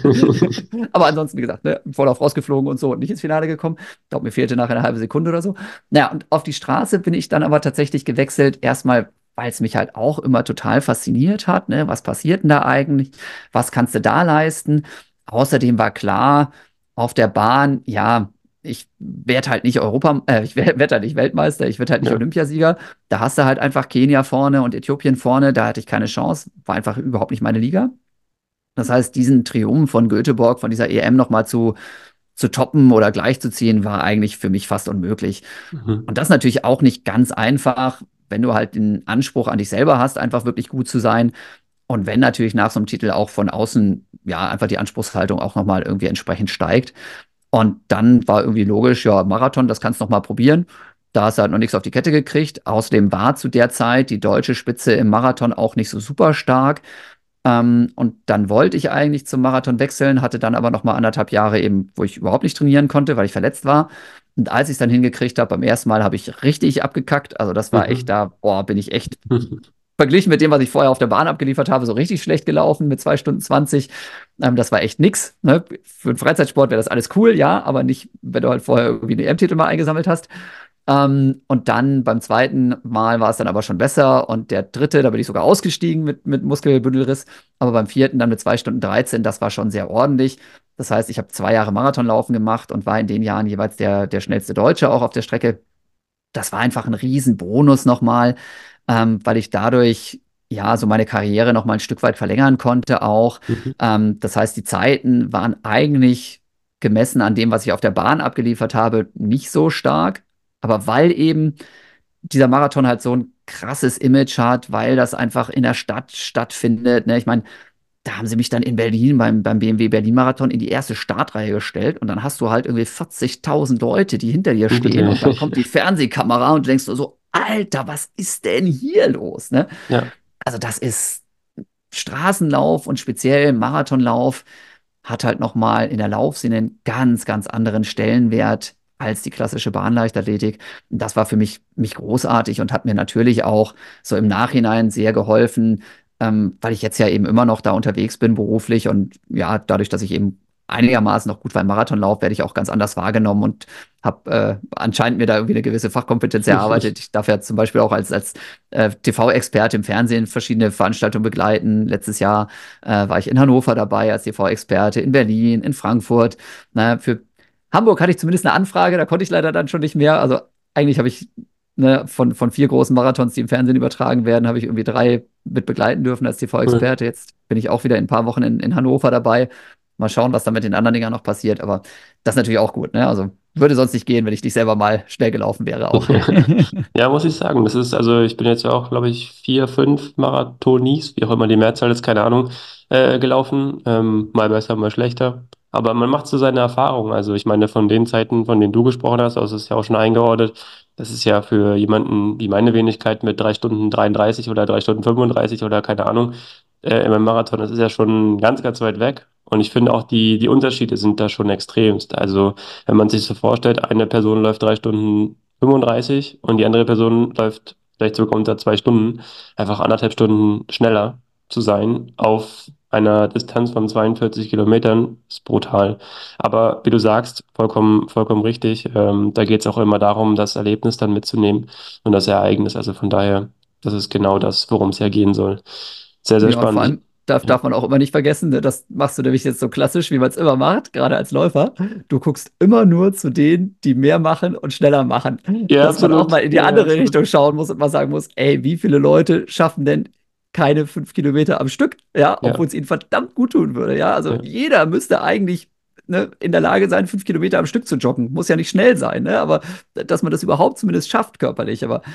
Aber ansonsten, wie gesagt, ne, im Vorlauf rausgeflogen und so und nicht ins Finale gekommen. Ich glaube, mir fehlte nachher eine halbe Sekunde oder so. Naja, und auf die Straße bin ich dann aber tatsächlich gewechselt. Erstmal, weil es mich halt auch immer total fasziniert hat. Ne? Was passiert denn da eigentlich? Was kannst du da leisten? Außerdem war klar, auf der Bahn, ja, ich werde halt nicht Europa, äh, ich werde halt nicht Weltmeister, ich werde halt nicht Ja. Olympiasieger. Da hast du halt einfach Kenia vorne und Äthiopien vorne, da hatte ich keine Chance, war einfach überhaupt nicht meine Liga. Das heißt, diesen Triumph von Göteborg, von dieser E M nochmal zu, zu toppen oder gleichzuziehen, war eigentlich für mich fast unmöglich. Mhm. Und das natürlich auch nicht ganz einfach, wenn du halt den Anspruch an dich selber hast, einfach wirklich gut zu sein. Und wenn natürlich nach so einem Titel auch von außen, ja, einfach die Anspruchshaltung auch nochmal irgendwie entsprechend steigt. Und dann war irgendwie logisch, ja, Marathon, das kannst du noch mal probieren. Da hast du halt noch nichts auf die Kette gekriegt. Außerdem war zu der Zeit die deutsche Spitze im Marathon auch nicht so super stark. Ähm, und dann wollte ich eigentlich zum Marathon wechseln, hatte dann aber noch mal anderthalb Jahre eben, wo ich überhaupt nicht trainieren konnte, weil ich verletzt war. Und als ich es dann hingekriegt habe, beim ersten Mal habe ich richtig abgekackt. Also das war echt Mhm. da, boah, bin ich echt verglichen mit dem, was ich vorher auf der Bahn abgeliefert habe, so richtig schlecht gelaufen mit zwei Stunden zwanzig. Ähm, das war echt nix. Ne? Für den Freizeitsport wäre das alles cool, ja, aber nicht, wenn du halt vorher irgendwie einen E M-Titel mal eingesammelt hast. Ähm, und dann beim zweiten Mal war es dann aber schon besser. Und der dritte, da bin ich sogar ausgestiegen mit, mit Muskelbündelriss. Aber beim vierten dann mit zwei Stunden dreizehn, das war schon sehr ordentlich. Das heißt, ich habe zwei Jahre Marathonlaufen gemacht und war in den Jahren jeweils der, der schnellste Deutsche auch auf der Strecke. Das war einfach ein Riesenbonus nochmal, ähm, weil ich dadurch ja so meine Karriere noch mal ein Stück weit verlängern konnte auch. Mhm. Ähm, das heißt, die Zeiten waren eigentlich gemessen an dem, was ich auf der Bahn abgeliefert habe, nicht so stark. Aber weil eben dieser Marathon halt so ein krasses Image hat, weil das einfach in der Stadt stattfindet. Ne? Ich meine, da haben sie mich dann in Berlin beim, beim B M W Berlin Marathon in die erste Startreihe gestellt und dann hast du halt irgendwie vierzigtausend Leute, die hinter dir stehen und dann kommt die Fernsehkamera und du denkst nur so, Alter, was ist denn hier los? Ne? Ja. Also das ist Straßenlauf und speziell Marathonlauf hat halt nochmal in der Laufszene einen ganz, ganz anderen Stellenwert als die klassische Bahnleichtathletik. Das war für mich, mich großartig und hat mir natürlich auch so im Nachhinein sehr geholfen, ähm, weil ich jetzt ja eben immer noch da unterwegs bin beruflich und ja, dadurch, dass ich eben einigermaßen noch gut war im Marathonlauf, werde ich auch ganz anders wahrgenommen und habe äh, anscheinend mir da irgendwie eine gewisse Fachkompetenz erarbeitet. Ich darf ja zum Beispiel auch als, als äh, T V-Experte im Fernsehen verschiedene Veranstaltungen begleiten. Letztes Jahr äh, war ich in Hannover dabei als T V-Experte, in Berlin, in Frankfurt. Na, für Hamburg hatte ich zumindest eine Anfrage, da konnte ich leider dann schon nicht mehr. Also eigentlich habe ich ne, von, von vier großen Marathons, die im Fernsehen übertragen werden, habe ich irgendwie drei mit begleiten dürfen als Cool. T V-Experte. Jetzt bin ich auch wieder in ein paar Wochen in, in Hannover dabei. Mal schauen, was da mit den anderen Dingern noch passiert. Aber das ist natürlich auch gut. Ne? Also würde sonst nicht gehen, wenn ich nicht selber mal schnell gelaufen wäre auch. Ja, muss ich sagen. Das ist, also ich bin jetzt ja auch, glaube ich, vier, fünf Marathonis, wie auch immer die Mehrzahl ist, keine Ahnung, äh, gelaufen. Ähm, mal besser, mal schlechter. Aber man macht so seine Erfahrungen. Also ich meine, von den Zeiten, von denen du gesprochen hast, also ist ja auch schon eingeordnet, das ist ja für jemanden wie meine Wenigkeit mit drei Stunden dreiunddreißig oder drei Stunden fünfunddreißig oder keine Ahnung, äh, im Marathon, das ist ja schon ganz, ganz weit weg. Und ich finde auch, die, die Unterschiede sind da schon extremst. Also wenn man sich so vorstellt, eine Person läuft drei Stunden fünfunddreißig und die andere Person läuft vielleicht sogar unter zwei Stunden, einfach anderthalb Stunden schneller zu sein auf einer Distanz von zweiundvierzig Kilometern, ist brutal. Aber wie du sagst, vollkommen, vollkommen richtig, ähm, da geht es auch immer darum, das Erlebnis dann mitzunehmen und das Ereignis. Also von daher, das ist genau das, worum es ja gehen soll. Sehr, sehr Ja, und vor spannend. Ich, allem darf, ja, darf man auch immer nicht vergessen, ne, das machst du nämlich jetzt so klassisch, wie man es immer macht, gerade als Läufer. Du guckst immer nur zu denen, die mehr machen und schneller machen. ja, Dass man auch absolut. mal in die Ja, andere absolut. Richtung schauen muss und mal sagen muss, ey, wie viele Leute schaffen denn keine fünf Kilometer am Stück, ja, Ja, obwohl es ihnen verdammt gut tun würde, ja. Also ja. jeder müsste eigentlich ne, in der Lage sein, fünf Kilometer am Stück zu joggen. Muss ja nicht schnell sein, ne? Aber dass man das überhaupt zumindest schafft körperlich. Aber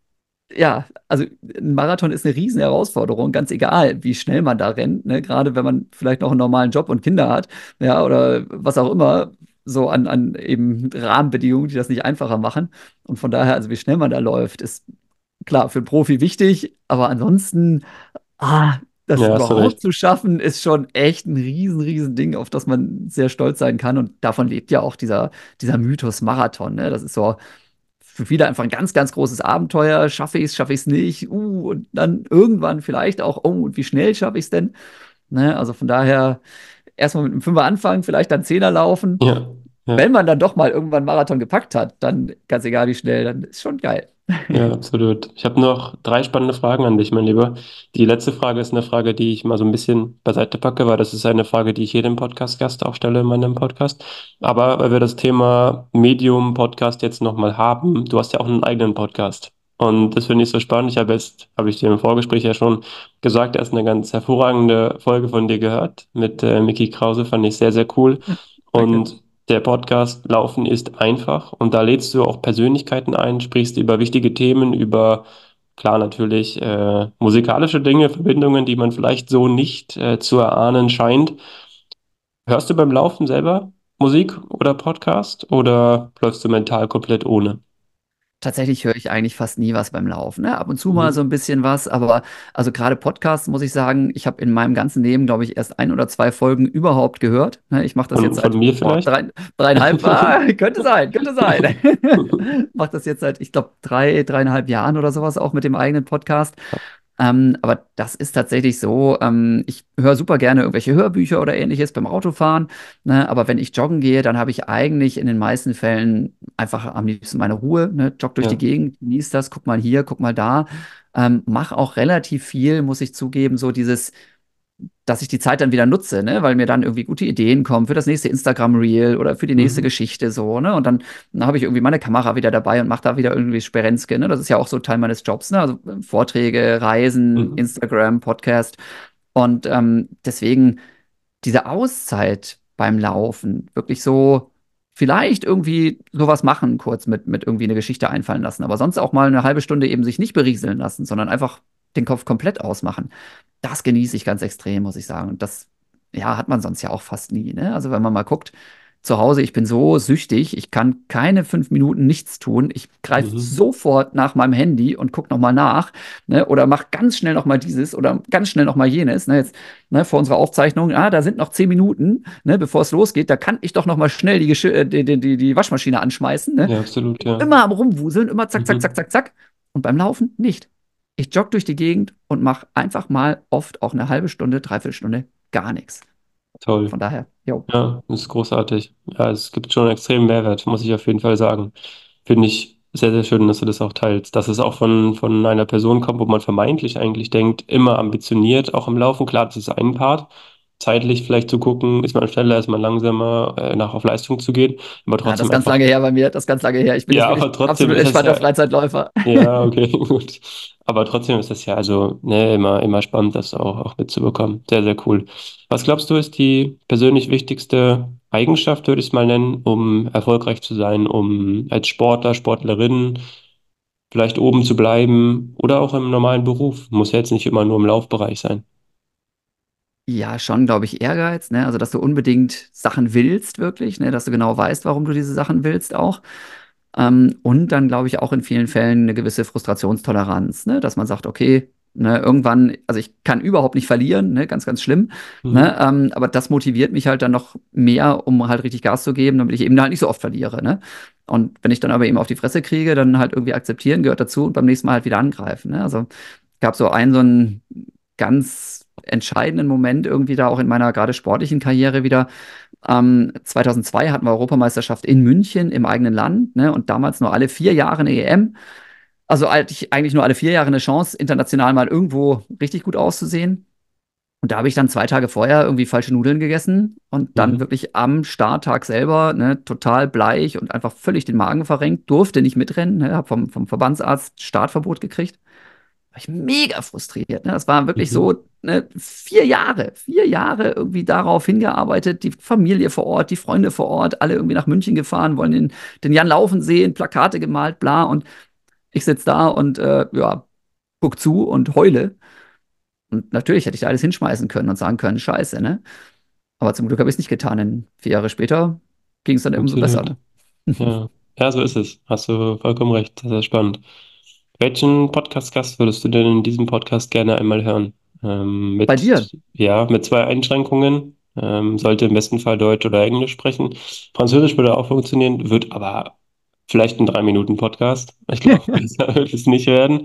ja, also ein Marathon ist eine riesen Herausforderung, ganz egal, wie schnell man da rennt, ne? Gerade wenn man vielleicht noch einen normalen Job und Kinder hat, ja, oder was auch immer, so an, an eben Rahmenbedingungen, die das nicht einfacher machen. Und von daher, also wie schnell man da läuft, ist klar für einen Profi wichtig, aber ansonsten, ah, das Ja, hast du überhaupt recht. zu schaffen, ist schon echt ein riesen, riesen Ding, auf das man sehr stolz sein kann. Und davon lebt ja auch dieser, dieser Mythos Marathon. Ne? Das ist so für viele einfach ein ganz, ganz großes Abenteuer. Schaffe ich es, schaffe ich es nicht? Uh, und dann irgendwann vielleicht auch, oh, und wie schnell schaffe ich es denn? Ne? Also von daher erstmal mit einem Fünfer anfangen, vielleicht dann Zehner laufen. Ja, ja. Wenn man dann doch mal irgendwann Marathon gepackt hat, dann ganz egal wie schnell, dann ist schon geil. Ja, absolut. Ich habe noch drei spannende Fragen an dich, mein Lieber. Die letzte Frage ist eine Frage, die ich mal so ein bisschen beiseite packe, weil das ist eine Frage, die ich jedem Podcast-Gast auch stelle in meinem Podcast. Aber weil wir das Thema Medium-Podcast jetzt nochmal haben, du hast ja auch einen eigenen Podcast. Und das finde ich so spannend. Ich habe jetzt, habe ich dir im Vorgespräch ja schon gesagt, erst eine ganz hervorragende Folge von dir gehört mit äh, Micky Krause, fand ich sehr, sehr cool. Danke. Und der Podcast Laufen ist einfach und da lädst du auch Persönlichkeiten ein, sprichst über wichtige Themen, über klar natürlich äh, musikalische Dinge, Verbindungen, die man vielleicht so nicht äh, zu erahnen scheint. Hörst du beim Laufen selber Musik oder Podcast oder läufst du mental komplett ohne? Tatsächlich höre ich eigentlich fast nie was beim Laufen. Ne? Ab und zu mal so Mhm. ein bisschen was, aber also gerade Podcasts muss ich sagen, ich habe in meinem ganzen Leben, glaube ich, erst ein oder zwei Folgen überhaupt gehört. Ne? Ich mache das Von, jetzt von seit mir boah, vielleicht? drei, dreieinhalb, ah, könnte sein, könnte sein. Mache das jetzt seit, ich glaube, drei, dreieinhalb Jahren oder sowas auch mit dem eigenen Podcast. Ähm, aber das ist tatsächlich so. Ähm, ich höre super gerne irgendwelche Hörbücher oder ähnliches beim Autofahren. Ne? Aber wenn ich joggen gehe, dann habe ich eigentlich in den meisten Fällen einfach am liebsten meine Ruhe. Ne? Jogg durch die Ja. Gegend, genieß das, guck mal hier, guck mal da. Ähm, mach auch relativ viel, muss ich zugeben, so dieses dass ich die Zeit dann wieder nutze, ne? Weil mir dann irgendwie gute Ideen kommen für das nächste Instagram-Reel oder für die nächste Mhm. Geschichte so, ne? Und dann, dann habe ich irgendwie meine Kamera wieder dabei und mache da wieder irgendwie Sperenzke, ne? Das ist ja auch so Teil meines Jobs, ne? Also äh, Vorträge, Reisen, Mhm. Instagram, Podcast. Und ähm, deswegen diese Auszeit beim Laufen, wirklich so vielleicht irgendwie sowas machen, kurz mit, mit irgendwie eine Geschichte einfallen lassen, aber sonst auch mal eine halbe Stunde eben sich nicht berieseln lassen, sondern einfach den Kopf komplett ausmachen. Das genieße ich ganz extrem, muss ich sagen. Und das, ja, hat man sonst ja auch fast nie, ne? Also wenn man mal guckt, zu Hause, ich bin so süchtig, ich kann keine fünf Minuten nichts tun. Ich greife Mhm. sofort nach meinem Handy und gucke nochmal nach, ne? Oder mach ganz schnell nochmal dieses oder ganz schnell nochmal jenes. Ne? Jetzt, ne, vor unserer Aufzeichnung, ah, da sind noch zehn Minuten, ne, bevor es losgeht, da kann ich doch nochmal schnell die, Geschirr, äh, die, die, die, die Waschmaschine anschmeißen. Ne? Ja, absolut, ja. Immer am Rumwuseln, immer zack, zack, zack, Mhm. zack, zack. Und beim Laufen nicht. Ich jogge durch die Gegend und mache einfach mal oft auch eine halbe Stunde, dreiviertel Stunde gar nichts. Toll. Von daher, jo. Ja, das ist großartig. Ja, es gibt schon einen extremen Mehrwert, muss ich auf jeden Fall sagen. Finde ich sehr, sehr schön, dass du das auch teilst. Dass es auch von, von einer Person kommt, wo man vermeintlich eigentlich denkt, immer ambitioniert, auch im Laufen. Klar, das ist ein Part. Zeitlich vielleicht zu gucken, ist man schneller, ist man langsamer, äh, nach auf Leistung zu gehen. Aber Ja, das trotzdem ist ganz einfach, lange her bei mir, das ist ganz lange her. Ich bin jetzt ja, wirklich aber trotzdem absolut ist es entspannter ja. Freizeitläufer. Ja, okay, gut. Aber trotzdem ist das ja also ne, immer, immer spannend, das auch, auch mitzubekommen. Sehr, sehr cool. Was glaubst du, ist die persönlich wichtigste Eigenschaft, würde ich es mal nennen, um erfolgreich zu sein, um als Sportler, Sportlerin vielleicht oben zu bleiben oder auch im normalen Beruf? Muss ja jetzt nicht immer nur im Laufbereich sein. Ja, schon, glaube ich, Ehrgeiz, ne? Also, dass du unbedingt Sachen willst, wirklich, ne? Dass du genau weißt, warum du diese Sachen willst auch. Ähm, und dann glaube ich auch in vielen Fällen eine gewisse Frustrationstoleranz, ne? Dass man sagt, okay, ne, irgendwann, also ich kann überhaupt nicht verlieren, ne? Ganz, ganz schlimm. Ne? Mhm. Ähm, aber das motiviert mich halt dann noch mehr, um halt richtig Gas zu geben, damit ich eben halt nicht so oft verliere, ne? Und wenn ich dann aber eben auf die Fresse kriege, dann halt irgendwie akzeptieren gehört dazu und beim nächsten Mal halt wieder angreifen, ne? Also gab so einen so einen ganz entscheidenden Moment irgendwie da auch in meiner gerade sportlichen Karriere wieder. Ähm, zweitausendzwei hatten wir Europameisterschaft in München im eigenen Land, ne? Und damals nur alle vier Jahre eine E M. Also eigentlich eigentlich nur alle vier Jahre eine Chance, international mal irgendwo richtig gut auszusehen. Und da habe ich dann zwei Tage vorher irgendwie falsche Nudeln gegessen und dann Mhm. wirklich am Starttag selber, ne, total bleich und einfach völlig den Magen verrenkt, durfte nicht mitrennen, ne, habe vom, vom Verbandsarzt Startverbot gekriegt. War ich mega frustriert. Ne? Das war wirklich Mhm. so, ne, vier Jahre, vier Jahre irgendwie darauf hingearbeitet, die Familie vor Ort, die Freunde vor Ort, alle irgendwie nach München gefahren, wollen den, den Jan laufen sehen, Plakate gemalt, bla. Und ich sitze da und äh, ja, guck zu und heule. Und natürlich hätte ich da alles hinschmeißen können und sagen können, scheiße, ne? Aber zum Glück habe ich es nicht getan, denn vier Jahre später ging es dann umso besser, Absolut. ne? Ja. Ja, so ist es. Hast du vollkommen recht. Sehr, sehr spannend. Welchen Podcast-Gast würdest du denn in diesem Podcast gerne einmal hören? ähm, Bei dir? mit, ja, mit zwei Einschränkungen. Ähm, sollte im besten Fall Deutsch oder Englisch sprechen. Französisch würde auch funktionieren, wird aber vielleicht ein drei Minuten Podcast. Ich glaube, besser wird es nicht werden.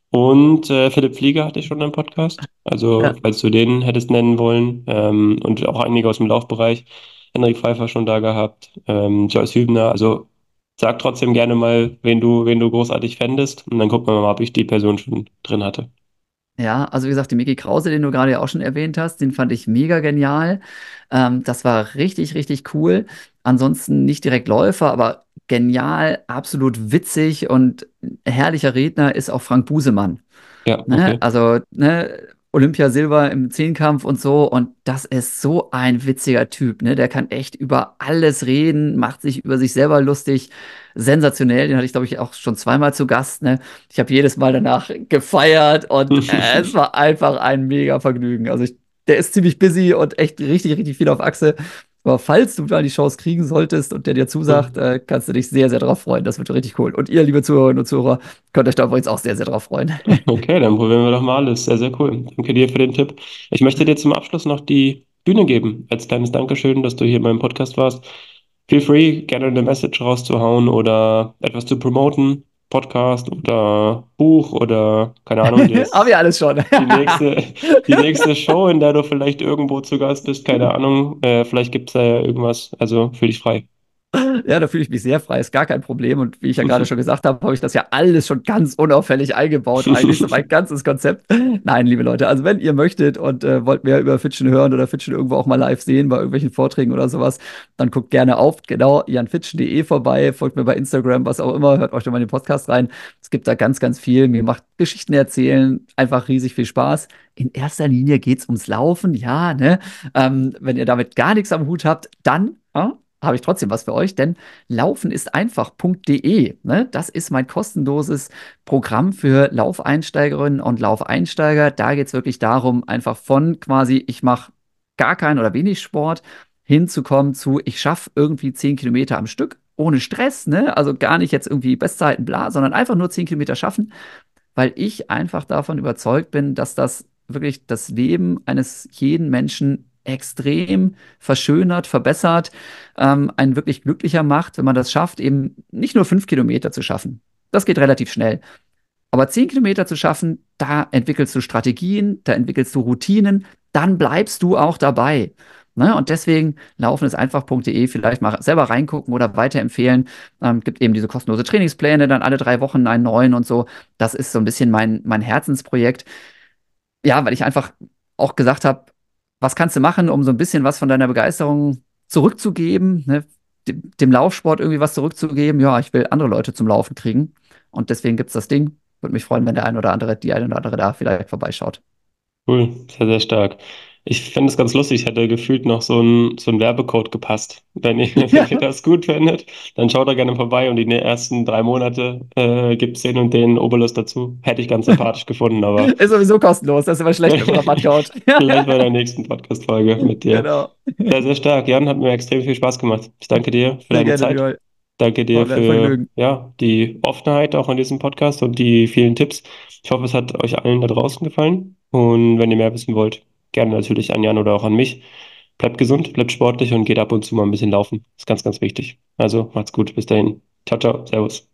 Und äh, Philipp Flieger hatte ich schon einen Podcast. Also, Ja. falls du den hättest nennen wollen. Ähm, und auch einige aus dem Laufbereich. Henrik Pfeiffer schon da gehabt. Ähm, Joyce Hübner. Also, sag trotzdem gerne mal, wen du, wen du großartig fändest. Und dann gucken wir mal, ob ich die Person schon drin hatte. Ja, also wie gesagt, den Mickey Krause, den du gerade ja auch schon erwähnt hast, den fand ich mega genial. Ähm, das war richtig, richtig cool. Ansonsten nicht direkt Läufer, aber genial, absolut witzig und herrlicher Redner ist auch Frank Busemann. Ja, Ne? okay. Also, ne, Olympia Silber im Zehnkampf und so. Und das ist so ein witziger Typ, ne? Der kann echt über alles reden, macht sich über sich selber lustig. Sensationell. Den hatte ich, glaube ich, auch schon zweimal zu Gast, ne? Ich habe jedes Mal danach gefeiert und äh, es war einfach ein mega Vergnügen. Also, ich, der ist ziemlich busy und echt richtig, richtig viel auf Achse. Aber falls du mal die Chance kriegen solltest und der dir zusagt, äh, kannst du dich sehr, sehr darauf freuen. Das wird richtig cool. Und ihr, liebe Zuhörerinnen und Zuhörer, könnt euch da übrigens auch sehr, sehr drauf freuen. Okay, dann probieren wir doch mal alles. Sehr, sehr cool. Danke dir für den Tipp. Ich möchte dir zum Abschluss noch die Bühne geben, als kleines Dankeschön, dass du hier in meinem Podcast warst. Feel free, gerne eine Message rauszuhauen oder etwas zu promoten, Podcast oder Buch oder keine Ahnung, Haben das, wir alles schon. die nächste, die nächste Show, in der du vielleicht irgendwo zu Gast bist, keine Ahnung. Äh, vielleicht gibt es da ja irgendwas. Also fühl dich frei. Ja, da fühle ich mich sehr frei, ist gar kein Problem. Und wie ich ja gerade schon gesagt habe, habe ich das ja alles schon ganz unauffällig eingebaut, eigentlich so mein ganzes Konzept. Nein, liebe Leute, also wenn ihr möchtet und äh, wollt mehr über Fitschen hören oder Fitschen irgendwo auch mal live sehen bei irgendwelchen Vorträgen oder sowas, dann guckt gerne auf, genau, janfitschen punkt de vorbei, folgt mir bei Instagram, was auch immer, hört euch doch mal in den Podcast rein. Es gibt da ganz, ganz viel. Mir macht Geschichten erzählen einfach riesig viel Spaß. In erster Linie geht es ums Laufen, ja, ne? Ähm, wenn ihr damit gar nichts am Hut habt, dann ja, habe ich trotzdem was für euch, denn laufen ist einfach.de, ne? Das ist mein kostenloses Programm für Laufeinsteigerinnen und Laufeinsteiger. Da geht es wirklich darum, einfach von quasi, ich mache gar keinen oder wenig Sport, hinzukommen zu, ich schaffe irgendwie zehn Kilometer am Stück, ohne Stress, ne? Also gar nicht jetzt irgendwie Bestzeiten, bla, sondern einfach nur zehn Kilometer schaffen, weil ich einfach davon überzeugt bin, dass das wirklich das Leben eines jeden Menschen extrem verschönert, verbessert, ähm, einen wirklich glücklicher macht, wenn man das schafft, eben nicht nur fünf Kilometer zu schaffen. Das geht relativ schnell. Aber zehn Kilometer zu schaffen, da entwickelst du Strategien, da entwickelst du Routinen, dann bleibst du auch dabei. Ne? Und deswegen laufen ist einfach.de, vielleicht mal selber reingucken oder weiterempfehlen. Ähm, gibt eben diese kostenlose Trainingspläne, dann alle drei Wochen einen neuen und so. Das ist so ein bisschen mein, mein Herzensprojekt. Ja, weil ich einfach auch gesagt habe, was kannst du machen, um so ein bisschen was von deiner Begeisterung zurückzugeben, ne? Dem, dem Laufsport irgendwie was zurückzugeben. Ja, ich will andere Leute zum Laufen kriegen. Und deswegen gibt es das Ding. Würde mich freuen, wenn der ein oder andere, die eine oder andere da vielleicht vorbeischaut. Cool, sehr, sehr stark. Ich finde es ganz lustig, ich hätte gefühlt noch so ein, so ein Werbecode gepasst. Wenn ihr, wenn ihr das gut findet, dann schaut da gerne vorbei und die ersten drei Monate äh, gibt es den und den Obolus dazu. Hätte ich ganz sympathisch gefunden, aber Ist sowieso kostenlos. Das ist immer schlecht mit dem Rabattcode. vielleicht bei der nächsten Podcast-Folge mit dir. Genau. Sehr, sehr stark. Jan, hat mir extrem viel Spaß gemacht. Ich danke dir für Sehr deine gerne, Zeit. Leroy. Danke dir War mir ein für Vergnügen. ja, die Offenheit auch in diesem Podcast und die vielen Tipps. Ich hoffe, es hat euch allen da draußen gefallen. Und wenn ihr mehr wissen wollt, gerne natürlich an Jan oder auch an mich. Bleibt gesund, bleibt sportlich und geht ab und zu mal ein bisschen laufen. Ist ganz, ganz wichtig. Also macht's gut. Bis dahin. Ciao, ciao. Servus.